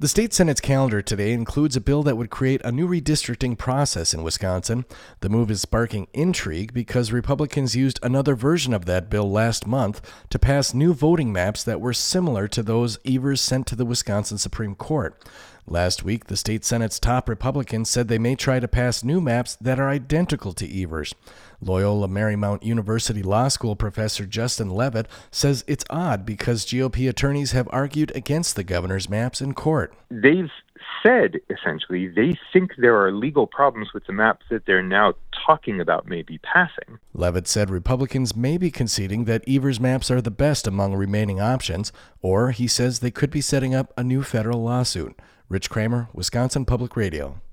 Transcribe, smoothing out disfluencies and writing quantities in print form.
The state Senate's calendar today includes a bill that would create a new redistricting process in Wisconsin. The move is sparking intrigue because Republicans used another version of that bill last month to pass new voting maps that were similar to those Evers sent to the Wisconsin Supreme Court. Last week, the state Senate's top Republicans said they may try to pass new maps that are identical to Evers. Loyola Marymount University Law School professor Justin Levitt says it's odd because GOP attorneys have argued against the governor's maps in court. They've said, essentially, they think there are legal problems with the maps that they're now talking about maybe passing. Levitt said Republicans may be conceding that Evers' maps are the best among remaining options, or he says they could be setting up a new federal lawsuit. Rich Kramer, Wisconsin Public Radio.